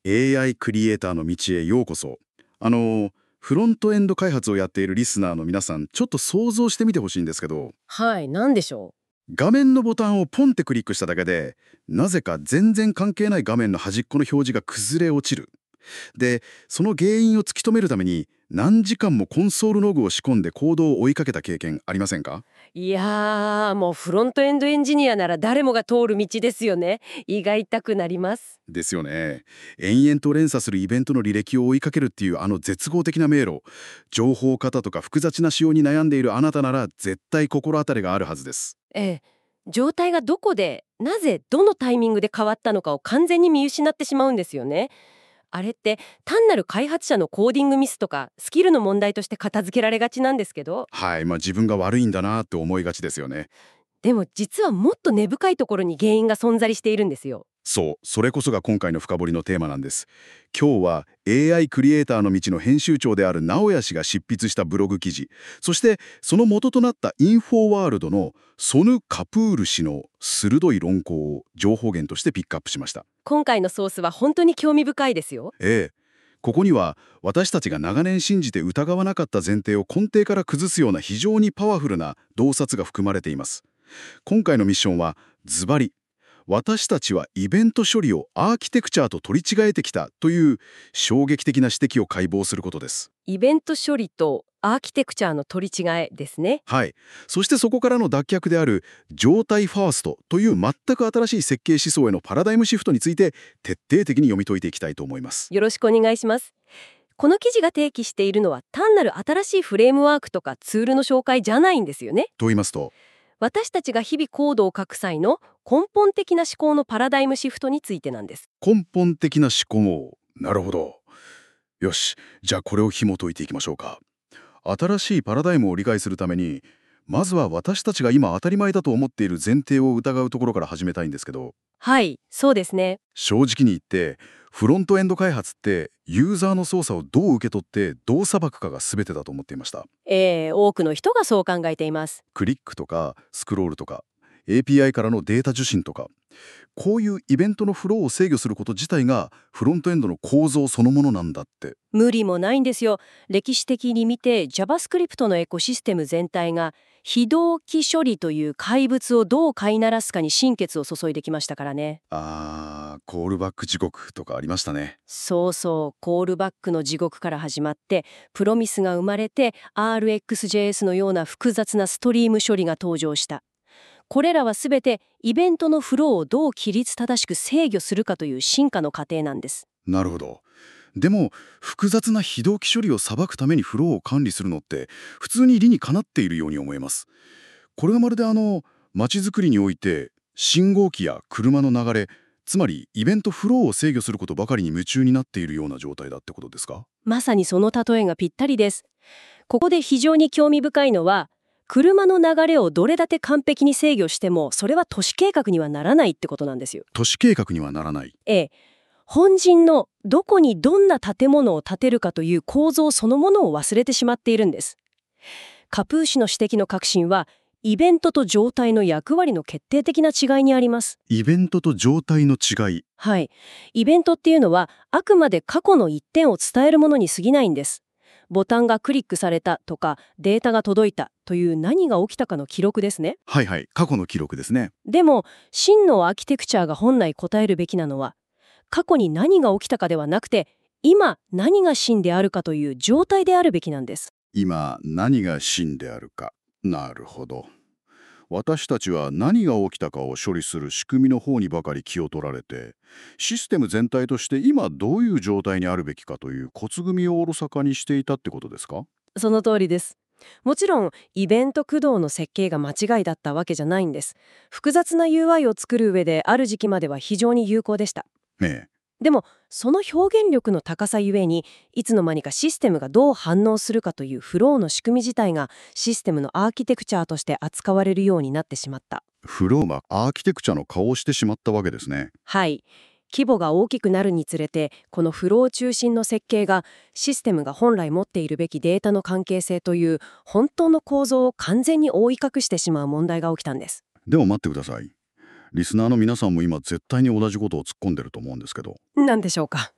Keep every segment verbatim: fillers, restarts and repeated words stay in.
エーアイ クリエイターの道へようこそ。あの、フロントエンド開発をやっているリスナーの皆さん、ちょっと想像してみてほしいんですけど、 はい、なんでしょ画面のボタンをポンってクリックしただけで、なぜか全然関係ない画面の端っこの表示が崩れ落ちる。で、その原因を突き止めるために、何時間もコンソールログを仕込んでコードを追いかけた経験ありませんか？ う。いやー、もうフロントエンドエンジニアなら誰もが通る道ですよね。胃が痛くなります。 ですよね。延々と連鎖するイベントの履歴を追いかけるっていうあの絶望的な迷路。情報型とか複雑な仕様に悩んでいるあなたなら絶対心当たりがあるはずです。 ええ。状態がどこで、なぜ、どのタイミングで変わったのかを完全に見失ってしまうんですよね。あれって単なる開発者のコーディングミスとかスキルの問題として片付けられがちなんですけど、 はい、まあ自分が悪いんだなって思いがちですよね。 でも実はもっと根深いところに原因が存在しているんですよ。 そう、それこそが今回の深掘りのテーマなんです。今日は エーアイ クリエイターの道の編集長である直哉氏が執筆したブログ記事、そしてその元となったインフォワールドのソヌ・カプール氏の鋭い論考を情報源としてピックアップしました。 今回のソースは本当に興味深いですよ。 ええ。ここには私たちが長年信じて疑わなかった前提を根底から崩すような非常にパワフルな洞察が含まれています。今回のミッションはズバリ、私たちはイベント処理をアーキテクチャと取り違えてきたという衝撃的な指摘を解剖することです。 イベント処理とアーキテクチャの取り違えですね。 はい。そしてそこからの脱却である状態ファーストという全く新しい設計思想へのパラダイムシフトについて徹底的に読み解いていきたいと思います。 よろしくお願いします。この記事が提起しているのは単なる新しいフレームワークとかツールの紹介じゃないんですよね。 と言いますと、 私たちが日々コードを書く際の根本的な思考のパラダイムシフトについてなんです。 根本的な思考。なるほど。よし、じゃあこれを紐解いていきましょうか。新しいパラダイムを理解するために、まずは私たちが今当たり前だと思っている前提を疑うところから始めたいんですけど、 はい、そうですね。 正直に言って、フロントエンド開発ってユーザーの操作をどう受け取ってどう裁くかが全てだと思っていました。 えー、多くの人がそう考えています。 クリックとかスクロールとか エーピーアイ からのデータ受信とか、こういうイベントのフローを制御すること自体がフロントエンドの構造そのものなんだって。 無理もないんですよ。歴史的に見て JavaScript のエコシステム全体が非同期処理という怪物をどう飼いならすかに心血を注いできましたからね。 あー、コールバック地獄とかありましたね。 そうそう、コールバックの地獄から始まって、プロミスが生まれて アールエックスジェイエス のような複雑なストリーム処理が登場した。これらはすべてイベントのフローをどう規律正しく制御するかという進化の過程なんです。 なるほど。でも複雑な非同期処理を裁くためにフローを管理するのって普通に理にかなっているように思えます。これはまるであの街づくりにおいて信号機や車の流れ、つまりイベントフローを制御することばかりに夢中になっているような状態だってことですか？ まさにその例えがぴったりです。ここで非常に興味深いのは、車の流れをどれだけ完璧に制御しても、それは都市計画にはならないってことなんですよ。 都市計画にはならない。 ええ。本陣のどこにどんな建物を建てるかという構造そのものを忘れてしまっているんです。カプー氏の指摘の核心は、イベントと状態の役割の決定的な違いにあります。 イベントと状態の違い。 はい。イベントっていうのは、あくまで過去の一点を伝えるものに過ぎないんです。ボタンがクリックされたとか、データが届いたという何が起きたかの記録ですね。 はいはい、過去の記録ですね。 でも、真のアーキテクチャが本来答えるべきなのは、過去に何が起きたかではなくて、今何が真であるかという状態であるべきなんです。 今何が真であるか。なるほど。私たちは何が起きたかを処理する仕組みの方にばかり気を取られて、システム全体として今どういう状態にあるべきかという骨組みをおろそかにしていたってことですか？ その通りです。もちろん、イベント駆動の設計が間違いだったわけじゃないんです。複雑な ユーアイ を作る上である時期までは非常に有効でした。 ええ。 でも、その表現力の高さゆえに、いつの間にかシステムがどう反応するかというフローの仕組み自体がシステムのアーキテクチャとして扱われるようになってしまった。 フローがアーキテクチャの顔をしてしまったわけですね。 はい。規模が大きくなるにつれて、このフロー中心の設計がシステムが本来持っているべきデータの関係性という本当の構造を完全に覆い隠してしまう問題が起きたんです。 でも待ってください。リスナーの皆さんも今絶対に同じことを突っ込んでると思うんですけど、 何でしょうか。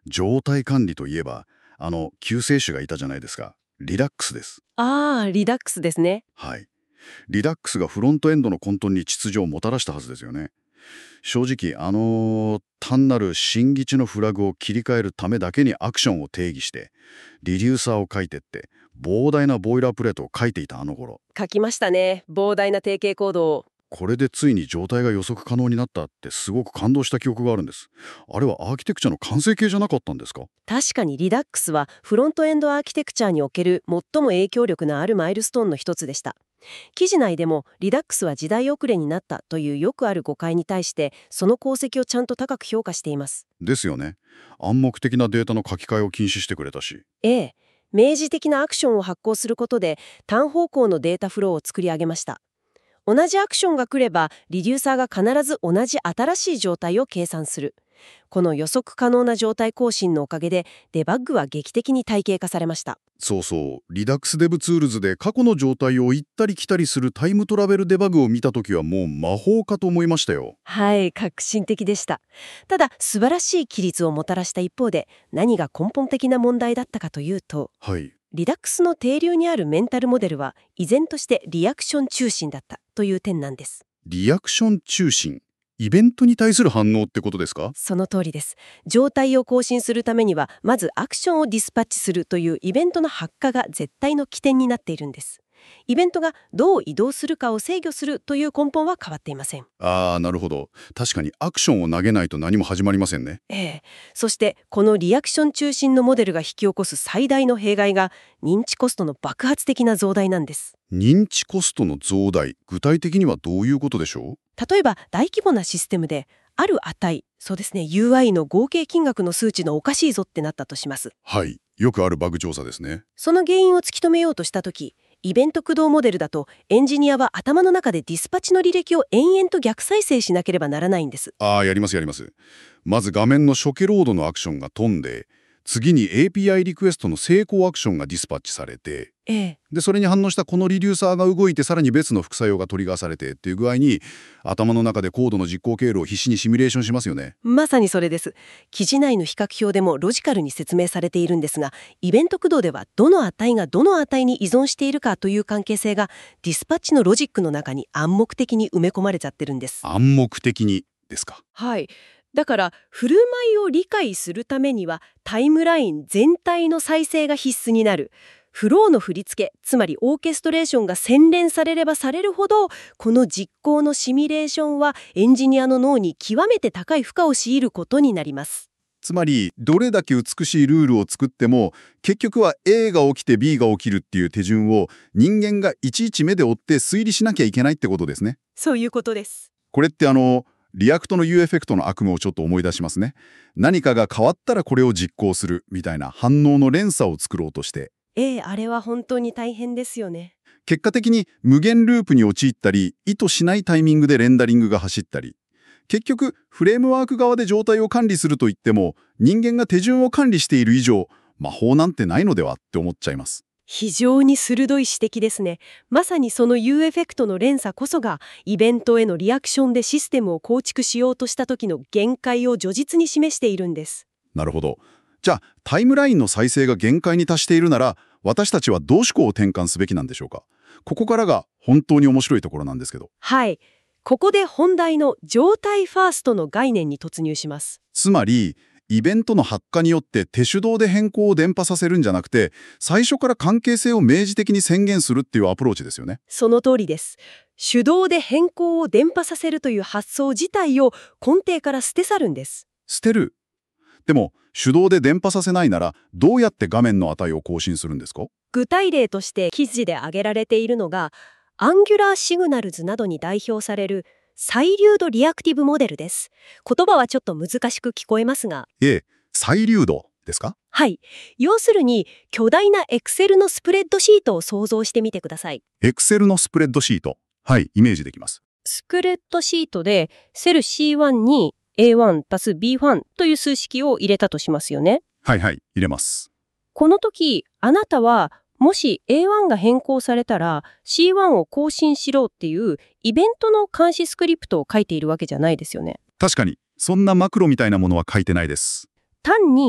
状態管理といえば、あの、救世主がいたじゃないですか。リダックスです。 ああ、リダックスですね。 はい。リダックスがフロントエンドの混沌に秩序をもたらしたはずですよね。正直、あのー単なる新基地のフラグを切り替えるためだけにアクションを定義して、リデューサーを書いてって、膨大なボイラープレートを書いていたあの頃。 書きましたね。膨大な定型コードを。 これでついに状態が予測可能になったってすごく感動した記憶があるんです。あれはアーキテクチャの完成形じゃなかったんですか？ 確かにリダックスはフロントエンドアーキテクチャにおける最も影響力のあるマイルストーンの一つでした。記事内でもリダックスは時代遅れになったというよくある誤解に対してその功績をちゃんと高く評価しています。 ですよね。暗黙的なデータの書き換えを禁止してくれたし。 ええ、明示的なアクションを発行することで単方向のデータフローを作り上げました。同じアクションが来ればリデューサーが必ず同じ新しい状態を計算する。この予測可能な状態更新のおかげでデバッグは劇的に体系化されました。 そうそう、リダックスデブツールズで過去の状態を行ったり来たりするタイムトラベルデバグを見たときはもう魔法かと思いましたよ。 はい、革新的でした。ただ素晴らしい規律をもたらした一方で何が根本的な問題だったかというと、 はい。 リダックスの底流にあるメンタルモデルは依然としてリアクション中心だったという点なんです。 リアクション中心。イベントに対する反応ってことですか？ その通りです。状態を更新するためにはまずアクションをディスパッチするというイベントの発火が絶対の起点になっているんです。イベントがどう移動するかを制御するという根本は変わっていません。 ああ、なるほど。確かにアクションを投げないと何も始まりませんね。 ええ、そしてこのリアクション中心のモデルが引き起こす最大の弊害が認知コストの爆発的な増大なんです。 認知コストの増大。具体的にはどういうことでしょう？ 例えば大規模なシステムである値、そうですね ユーアイ の合計金額の数値のおかしいぞってなったとします。 はい。よくあるバグ調査ですね。 その原因を突き止めようとしたとき、イベント駆動モデルだとエンジニアは頭の中でディスパッチの履歴を延々と逆再生しなければならないんです。 ああ、やりますやります。まず画面の初期ロードのアクションが飛んで、次に エーピーアイ リクエストの成功アクションがディスパッチされて、 ええ、 でそれに反応したこのリデューサーが動いてさらに別の副作用がトリガーされてっていう具合に頭の中でコードの実行経路を必死にシミュレーションしますよね。 まさにそれです。記事内の比較表でもロジカルに説明されているんですが、イベント駆動ではどの値がどの値に依存しているかという関係性がディスパッチのロジックの中に暗黙的に埋め込まれちゃってるんです。 暗黙的にですか？ はい。だから振る舞いを理解するためにはタイムライン全体の再生が必須になる。フローの振り付け、つまりオーケストレーションが洗練されればされるほど、この実行のシミュレーションはエンジニアの脳に極めて高い負荷を強いることになります。 つまりどれだけ美しいルールを作っても結局は エー が起きて ビー が起きるっていう手順を人間がいちいち目で追って推理しなきゃいけないってことですね。 そういうことです。 これってあのリアクトの U エフェクトの悪夢をちょっと思い出しますね。何かが変わったらこれを実行するみたいな反応の連鎖を作ろうとして、 ええ、あれは本当に大変ですよね。 結果的に無限ループに陥ったり、意図しないタイミングでレンダリングが走ったり、結局フレームワーク側で状態を管理するといっても人間が手順を管理している以上魔法なんてないのではって思っちゃいます。 非常に鋭い指摘ですね。まさにその U エフェクトの連鎖こそがイベントへのリアクションでシステムを構築しようとした時の限界を如実に示しているんです。 なるほど。じゃあタイムラインの再生が限界に達しているなら私たちはどう思考を転換すべきなんでしょうか？ここからが本当に面白いところなんですけど。 はい。ここで本題の状態ファーストの概念に突入します。 つまりイベントの発火によって手主導で変更を伝播させるんじゃなくて最初から関係性を明示的に宣言するっていうアプローチですよね。 その通りです。手動で変更を伝播させるという発想自体を根底から捨て去るんです。 捨てる。でも手動で伝播させないならどうやって画面の値を更新するんですか？ 具体例として記事で挙げられているのがアンギュラーシグナルズなどに代表されるサイリュードリアクティブモデルです。言葉はちょっと難しく聞こえますが、 ええ、再流動ですか？ はい。要するに巨大なエクセルのスプレッドシートを想像してみてください。 エクセルのスプレッドシート。はい、イメージできます。 スプレッドシートでセル シーワン に エーワン 足す ビーワン という数式を入れたとしますよね。 はいはい、入れます。 この時、あなたはもし エーワン が変更されたら シーワン を更新しろっていうイベントの監視スクリプトを書いているわけじゃないですよね。 確かに、そんなマクロみたいなものは書いてないです。 単に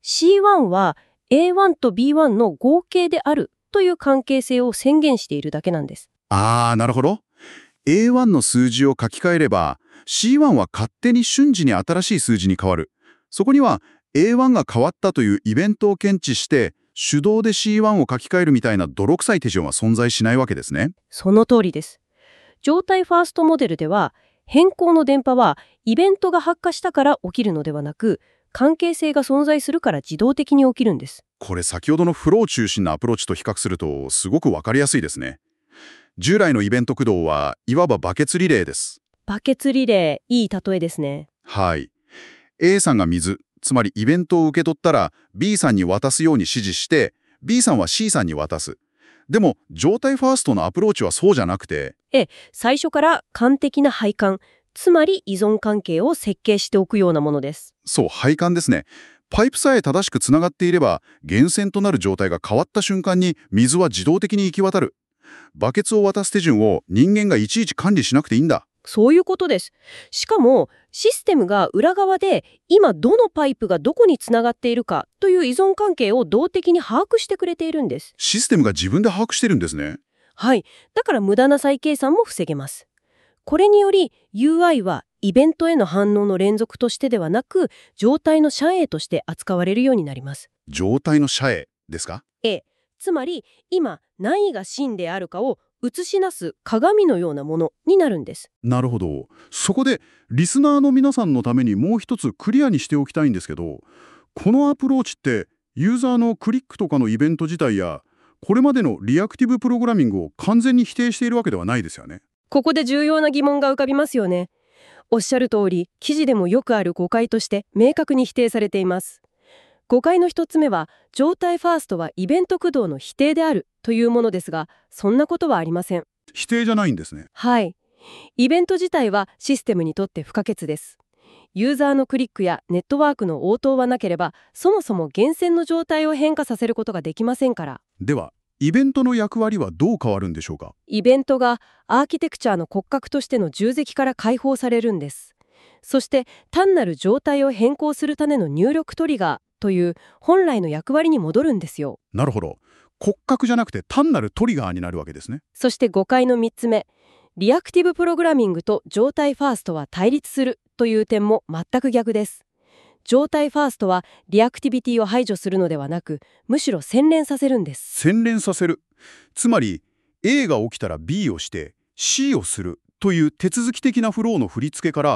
シーワン は エーワン と ビーワン の合計であるという関係性を宣言しているだけなんです。 あー、なるほど。エーワン の数字を書き換えれば シーワン は勝手に瞬時に新しい数字に変わる。そこには エーワン が変わったというイベントを検知して手動で シーワン を書き換えるみたいな泥臭い手順は存在しないわけですね。 その通りです。状態ファーストモデルでは変更の電波はイベントが発火したから起きるのではなく、関係性が存在するから自動的に起きるんです。 これ先ほどのフロー中心のアプローチと比較するとすごくわかりやすいですね。従来のイベント駆動はいわばバケツリレーです。 バケツリレー、いい例えですね。 はい。A さんが水、つまりイベントを受け取ったら B さんに渡すように指示して、B さんは C さんに渡す。でも、状態ファーストのアプローチはそうじゃなくて、 え、最初から完璧な配管、つまり依存関係を設計しておくようなものです。 そう、配管ですね。パイプさえ正しくつながっていれば、源泉となる状態が変わった瞬間に水は自動的に行き渡る。バケツを渡す手順を人間がいちいち管理しなくていいんだ。 そういうことです。しかも、システムが裏側で今どのパイプがどこにつながっているかという依存関係を動的に把握してくれているんです。 システムが自分で把握してるんですね。 はい。だから無駄な再計算も防げます。これにより ユーアイ はイベントへの反応の連続としてではなく、状態の遮影として扱われるようになります。 状態の遮影ですか？ ええ。つまり、今何が真であるかを映し出す鏡のようなものになるんです。 なるほど。そこで、リスナーの皆さんのためにもう一つクリアにしておきたいんですけど、このアプローチって、ユーザーのクリックとかのイベント自体や、これまでのリアクティブプログラミングを完全に否定しているわけではないですよね。 ここで重要な疑問が浮かびますよね。おっしゃる通り、記事でもよくある誤解として明確に否定されています。誤解の一つ目は、状態ファーストはイベント駆動の否定であるというものですが、そんなことはありません。 否定じゃないんですね。 はい。イベント自体はシステムにとって不可欠です。ユーザーのクリックやネットワークの応答はなければ、そもそも源泉の状態を変化させることができませんから。 では、イベントの役割はどう変わるんでしょうか？ イベントがアーキテクチャの骨格としての重責から解放されるんです。そして単なる状態を変更するための入力トリガーという本来の役割に戻るんですよ。 なるほど。骨格じゃなくて単なるトリガーになるわけですね。 そして誤解のみっつめ、リアクティブプログラミングと状態ファーストは対立するという点も全く逆です。状態ファーストはリアクティビティを排除するのではなく、むしろ洗練させるんです。 洗練させる。つまり A が起きたら B をして C をするという手続き的なフローの振り付けから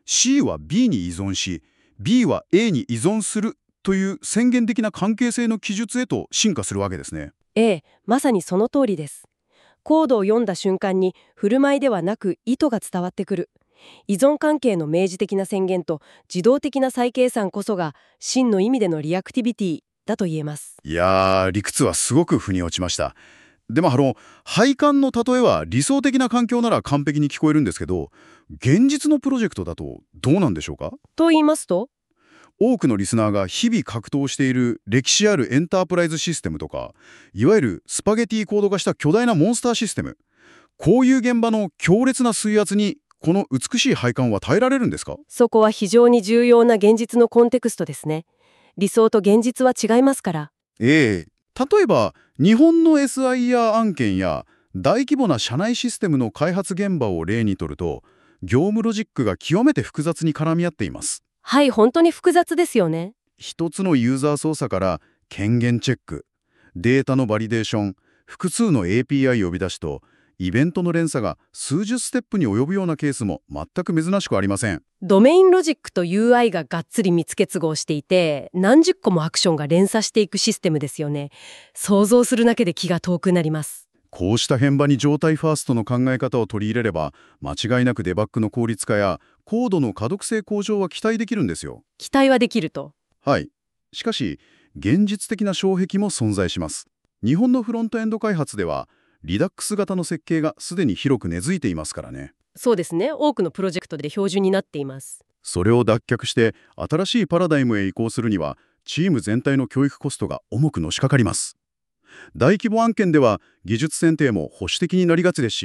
C は B に依存し B は A に依存するという宣言的な関係性の記述へと進化するわけですね。 ええ、まさにその通りです。コードを読んだ瞬間に振る舞いではなく意図が伝わってくる。依存関係の明示的な宣言と自動的な再計算こそが真の意味でのリアクティビティだと言えます。 いやー、理屈はすごく腑に落ちました。でもあの配管の例えは理想的な環境なら完璧に聞こえるんですけど、現実のプロジェクトだとどうなんでしょうか？ と言いますと、 多くのリスナーが日々格闘している歴史あるエンタープライズシステムとか、いわゆるスパゲティコード化した巨大なモンスターシステム、こういう現場の強烈な水圧にこの美しい配管は耐えられるんですか？ そこは非常に重要な現実のコンテクストですね。理想と現実は違いますから。 ええ。例えば日本の エスアイアール 案件や大規模な社内システムの開発現場を例にとると、業務ロジックが極めて複雑に絡み合っています。 はい、本当に複雑ですよね。 一つのユーザー操作から権限チェック、データのバリデーション、複数の エーピーアイ 呼び出しと、イベントの連鎖が数十ステップに及ぶようなケースも全く珍しくありません。 ドメインロジックと ユーアイ ががっつり密結合していて、何十個もアクションが連鎖していくシステムですよね。想像するだけで気が遠くなります。 こうした現場に状態ファーストの考え方を取り入れれば、間違いなくデバッグの効率化やコードの可読性向上は期待できるんですよ。 期待はできると。 はい。しかし、現実的な障壁も存在します。日本のフロントエンド開発では、リダックス型の設計がすでに広く根付いていますからね。 そうですね。多くのプロジェクトで標準になっています。 それを脱却して新しいパラダイムへ移行するには、チーム全体の教育コストが重くのしかかります。大規模案件では技術選定も保守的になりがちですし、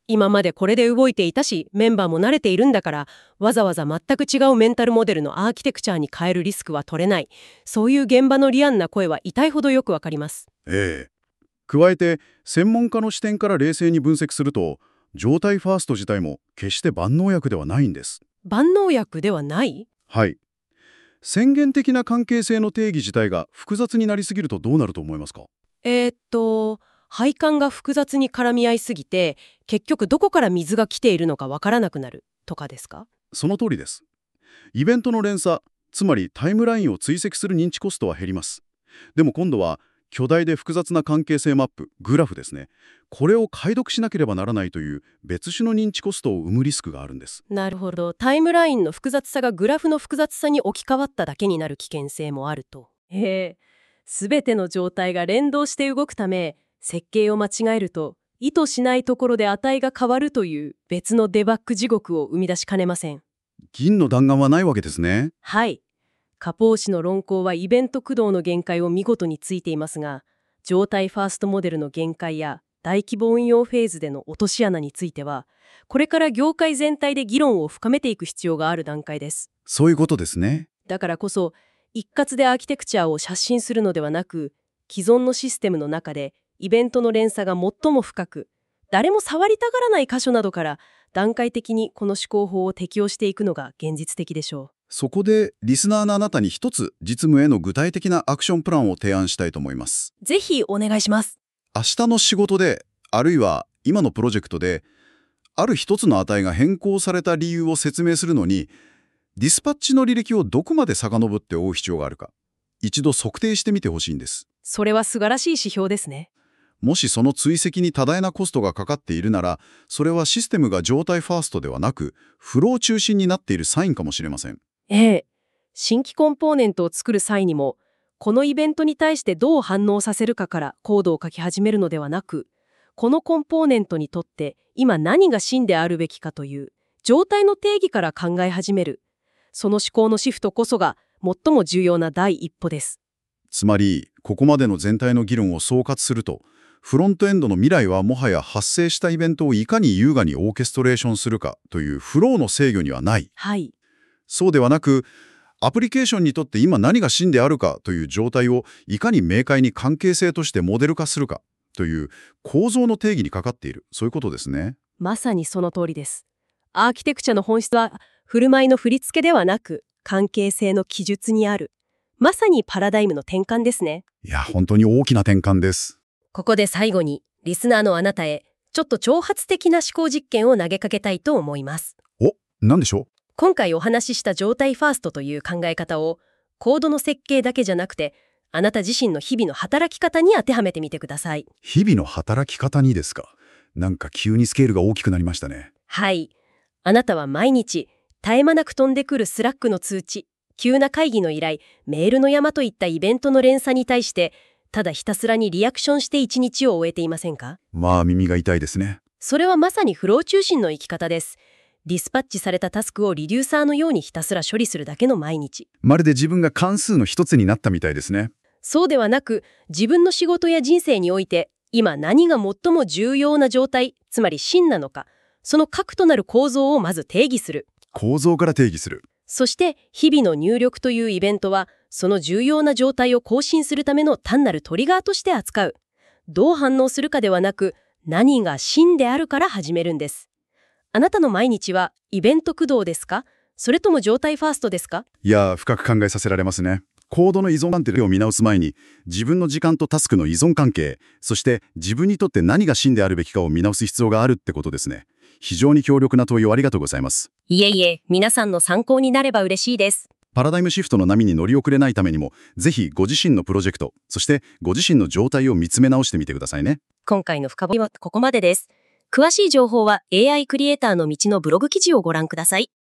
今までこれで動いていたし、メンバーも慣れているんだから、わざわざ全く違うメンタルモデルのアーキテクチャに変えるリスクは取れない。そういう現場のリアンな声は痛いほどよくわかります。 ええ。加えて、専門家の視点から冷静に分析すると、状態ファースト自体も決して万能薬ではないんです。 万能薬ではない？ はい。宣言的な関係性の定義自体が複雑になりすぎるとどうなると思いますか？ えーっと、配管が複雑に絡み合いすぎて、結局どこから水が来ているのかわからなくなるとかですか？ その通りです。イベントの連鎖、つまりタイムラインを追跡する認知コストは減ります。でも今度は、巨大で複雑な関係性マップ、グラフですね。これを解読しなければならないという別種の認知コストを生むリスクがあるんです。 なるほど。タイムラインの複雑さがグラフの複雑さに置き換わっただけになる危険性もあると。へえ。すべての状態が連動して動くため、設計を間違えると、意図しないところで値が変わるという別のデバッグ地獄を生み出しかねません。 銀の弾丸はないわけですね。 はい。カポー氏の論考はイベント駆動の限界を見事についていますが、状態ファーストモデルの限界や大規模運用フェーズでの落とし穴については、これから業界全体で議論を深めていく必要がある段階です。 そういうことですね。 だからこそ、一括でアーキテクチャを刷新するのではなく、既存のシステムの中でイベントの連鎖が最も深く、誰も触りたがらない箇所などから段階的にこの思考法を適用していくのが現実的でしょう。 そこでリスナーのあなたに一つ実務への具体的なアクションプランを提案したいと思います。 ぜひお願いします。 明日の仕事で、あるいは今のプロジェクトで、ある一つの値が変更された理由を説明するのに、ディスパッチの履歴をどこまで遡って追う必要があるか、一度測定してみてほしいんです。 それは素晴らしい指標ですね。 もしその追跡に多大なコストがかかっているなら、それはシステムが状態ファーストではなく、フロー中心になっているサインかもしれません。 ええ。新規コンポーネントを作る際にも、このイベントに対してどう反応させるかからコードを書き始めるのではなく、このコンポーネントにとって今何が真であるべきかという状態の定義から考え始める。その思考のシフトこそが最も重要な第一歩です。 つまり、ここまでの全体の議論を総括すると、フロントエンドの未来はもはや発生したイベントをいかに優雅にオーケストレーションするかというフローの制御にはない。 はい。 そうではなく、アプリケーションにとって今何が真であるかという状態をいかに明快に関係性としてモデル化するかという構造の定義にかかっている。そういうことですね。 まさにその通りです。アーキテクチャの本質は振る舞いの振り付けではなく関係性の記述にある。まさにパラダイムの転換ですね。 いや、本当に大きな転換です。 ここで最後にリスナーのあなたへちょっと挑発的な思考実験を投げかけたいと思います。 お、何でしょう？ 今回お話しした状態ファーストという考え方をコードの設計だけじゃなくてあなた自身の日々の働き方に当てはめてみてください。 日々の働き方にですか？なんか急にスケールが大きくなりましたね。 はい。あなたは毎日絶え間なく飛んでくるスラックの通知、急な会議の依頼、メールの山といったイベントの連鎖に対してただひたすらにリアクションして一日を終えていませんか？ まあ耳が痛いですね。 それはまさにフロー中心の生き方です。ディスパッチされたタスクをリデューサーのようにひたすら処理するだけの毎日。 まるで自分が関数の一つになったみたいですね。 そうではなく、自分の仕事や人生において、今何が最も重要な状態、つまり真なのか、その核となる構造をまず定義する。 構造から定義する。 そして、日々の入力というイベントは、その重要な状態を更新するための単なるトリガーとして扱う。どう反応するかではなく、何が真であるから始めるんです。あなたの毎日はイベント駆動ですか？それとも状態ファーストですか？ いやー、深く考えさせられますね。コードの依存関係を見直す前に、自分の時間とタスクの依存関係、そして自分にとって何が真であるべきかを見直す必要があるってことですね。非常に強力な問いをありがとうございます。 いえいえ、皆さんの参考になれば嬉しいです。 パラダイムシフトの波に乗り遅れないためにも、ぜひご自身のプロジェクト、そしてご自身の状態を見つめ直してみてくださいね。 今回の深掘りはここまでです。詳しい情報は エーアイ クリエイターの道のブログ記事をご覧ください。